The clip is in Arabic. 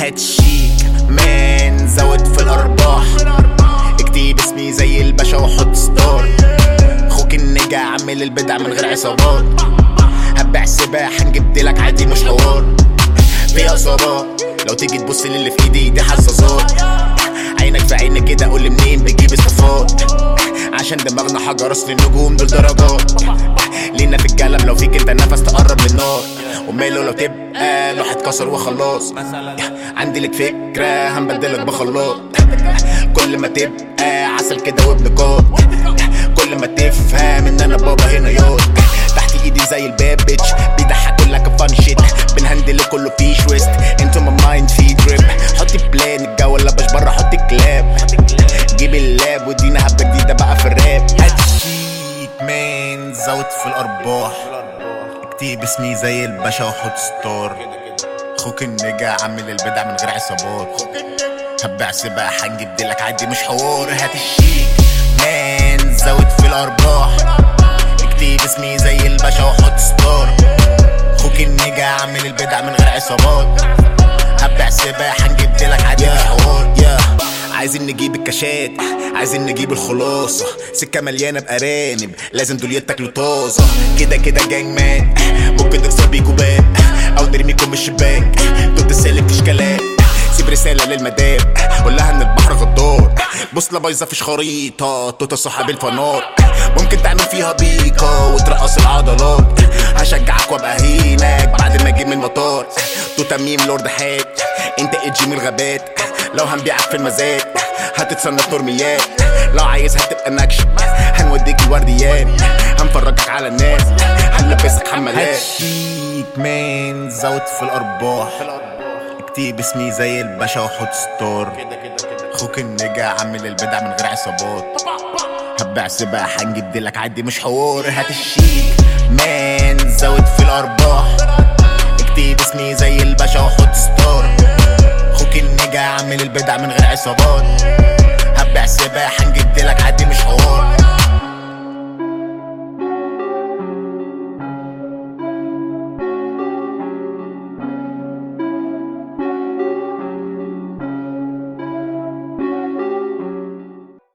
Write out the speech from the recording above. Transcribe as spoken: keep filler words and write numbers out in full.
هات الشيك مان زود في الارباح، اكتب اسمي زي الباشا وحط ستار. اخوك النجا عامل البدع من غير عصابات، هبيع سباح هنجبدلك عادي مش حوار. في اصابات لو تيجي تبص للي في ايدي دي حساسات، عينك في عينك كده قول منين بتجيب استفاد، عشان دماغنا حجر اصل النجوم دول درجات. لينا في الكلام لو فيك انت نفس تقرب للنار، وماله لو تبقى لوحة كسر وخلاص. عندي لك فكرة هنبدلك بخلاط، كل ما تبقى عسل كده وابنكات، كل ما تفهم ان انا بابا هنا ياض. تحت ايدي زي البابتش بيضحكوا لك فان شيت، بنهندل كله في شويست انتو ما مايند في دريب. حطي بلان الجو ولا باش بره حطي كلاب، جيب اللاب ودينا هبه جديده بقى في الراب. هات الشيك مان زود في الارباح، اكتب اسمي زي الباشا وحط ستار. اخوك النجا عامل البدع من غير عصابات، هبيع سباح هنجبدلك عادي مش حوار. هات الشيك مان زود في الارباح، اكتب اسمي زي الباشا وحط ستار. اخوك النجا عامل البدع من غير عصابات، هبيع سباح هنجبدلك عادي مش حوار. عايزين نجيب الكاشات، عايزين نجيب الخلاصة، سكة مليانة بأرانب لازم دول يتاكلوا طازة. كده كده جانج مان ممكن تكسر بيكوا باب أو نرميكوا من الشباك، ضد السالك مفيش كلام. سيب رسالة للمدام قولها إن البحر غدار، بوصلة بايظة فيش خريطة توتا صاحب الفنار. ممكن تعمل فيها بيكا وترقص العضلات، هشجعك وابقى هينك بعد ما اجي من المطار. توتا ميم لورد حات انت ايجي من الغابات، لو هنبيعك في المزاد هتتصنف نورميات. لو عايزها تبقى نكش هنوديك الورديات، هنفرجك على الناس هنلبسك حمالات. هاتشيك مان زود في الارباح، اكتب اسمي زي الباشا وحط ستار. اخوك النجا عامل البدع من غير عصابات، هبيع سباح هنجبدلك عادي مش حوار. هات الشيك مان زود في الارباح، اكتب اسمي زي الباشا وحط ستار. اخوك النجا عامل البدع من غير عصابات، هبيع سباح هنجبدلك